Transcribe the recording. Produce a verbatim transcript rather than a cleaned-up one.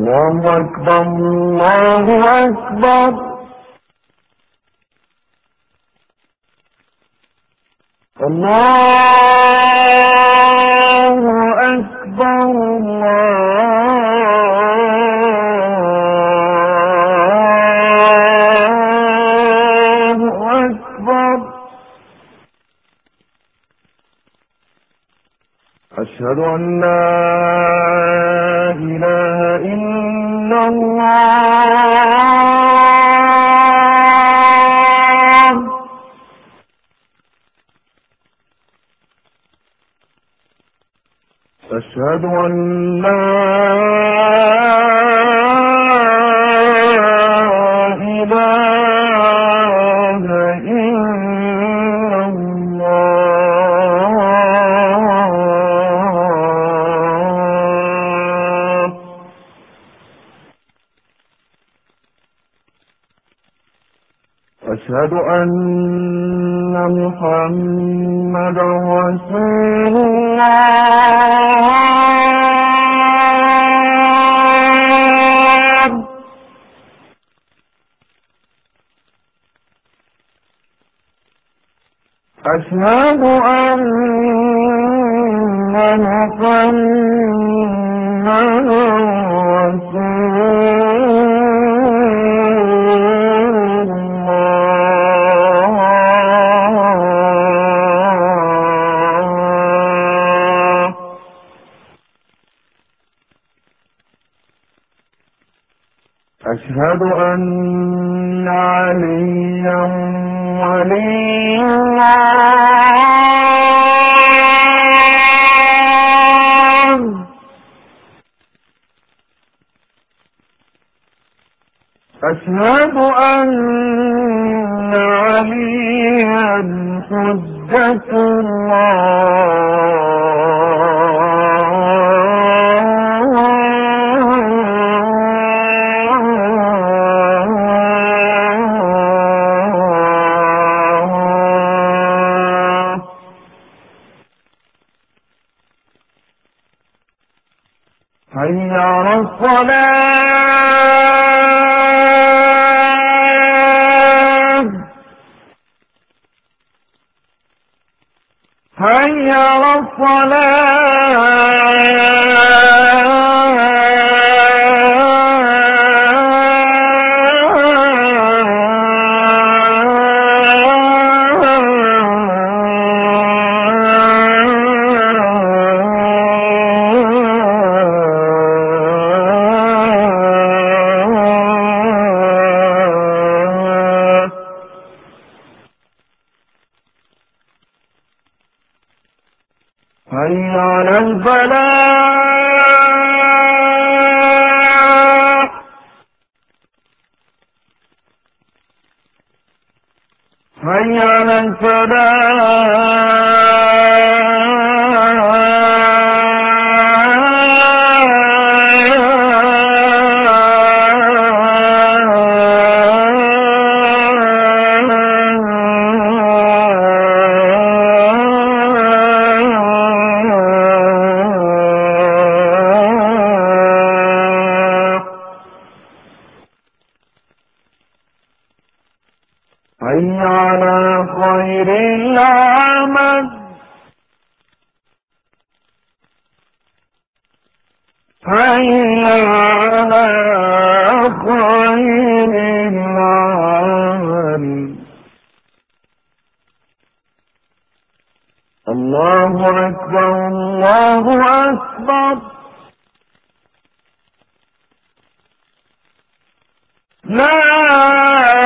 الله أكبر الله أكبر الله أكبر الله أكبر أشهد أن لا إله إلا الله أشهد أن لا إله إلا الله أشهد أن محمدا رسول الله أشهد أن محمدا رسول الله أشهد أن عليا ولي الله أشهد أن عليا حجة الله حي على الصلاة حي على حي على الفلاح حي على حي على خير العمل حي على خير العمل الله أكبر الله أكبر لا